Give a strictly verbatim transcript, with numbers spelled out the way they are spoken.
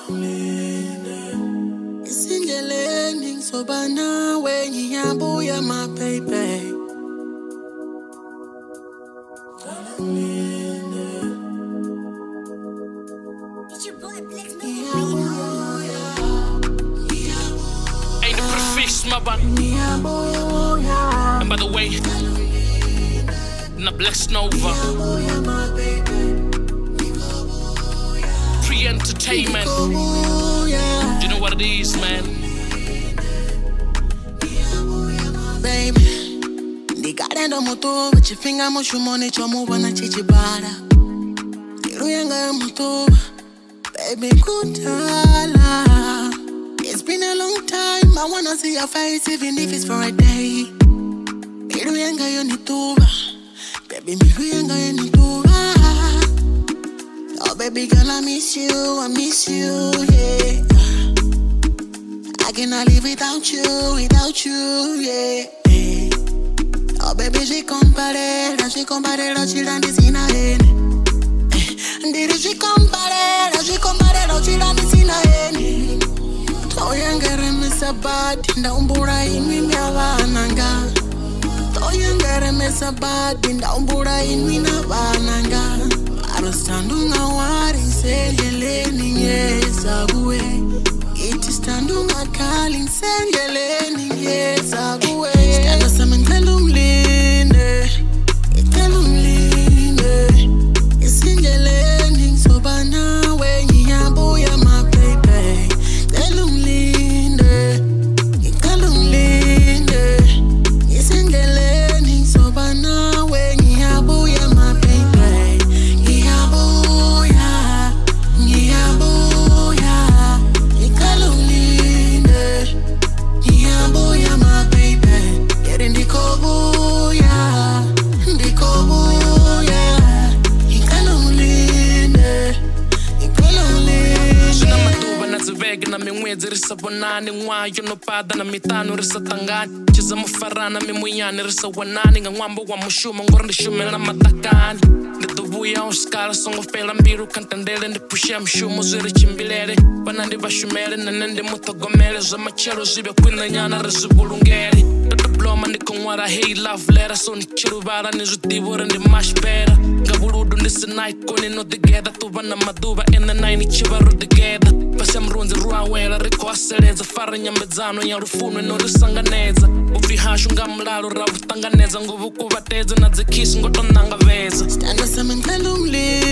Isindleleni ngizoba nawe ngiyabuya my baby. It's your boy Flex man. Ain't the prefix, my bad. And by the way, na Bless Nova. Pre-entertainment. You know what it is, man. Baby, ndikarenda muto chifinga mushumone chomubona chichibara. Iruyanga muto, baby kutala. It's been a long time, I wanna see your face even if it's for a day. Iruyanga yonituba, baby miruyanga yonituba. Oh baby girl, I miss you, I miss you, yeah. I cannot live without you, without you, yeah. Oh baby, j'ai comparé, là j'ai comparé, là tu l'as dit na haine. Ndiri j'ai comparé, là j'ai comparé, là tu l'as dit na haine. Toyangere mesabati, ndaumbura inwi myavananga. Toyangere mesabati, ndaumbura inwi navananga. Arostandunga wari seleleni nyesa buwe. Iti standunga kali seleleni nyesa buwe. Standa samen kalumlinde, kalumlinde. Isingeleni soba nawe ngiyabuya my baby. Kalumlinde, kalumlinde. Isingeleni soba nawe ngiyabuya my baby. Ngiyabuya, ngiyabuya. Kalumlinde, ngiyabuya my baby. Yeri ndikobuya, ndikobuya. Kalumlinde, kalumlinde. Shina matuba na zivege na mimwezi risa bonani. Ngwayo no pada na mitano risa tangani. Chiza mufarana mimuyani risa wanani. Nga ngwambo wa mushuma ngoro ndishumela na matakani. Nditubuya uskara songo fela mbiru kantandele. Ndipushia mshumo ziri chimbilele. Banandi bashumele nanende mutogomele. Zama chero zibe kwina nyana rizibulungele. Bloma ndiko ngwara hey love letter. So ni chirubara nizutibura ndi mashpera. Ngabuludu ndisi night koni no together. Tuba na maduba in the night ni chibaru together. Pasha mrunzi ruawela riko aseleza. Fara nyambezano ya rufunwe no risanganeza. Ufi hashu nga mlalo ravutanganeza. Nguvu kuvateza na zikisi ngoto nanga veza. Standa samen kalumlinde.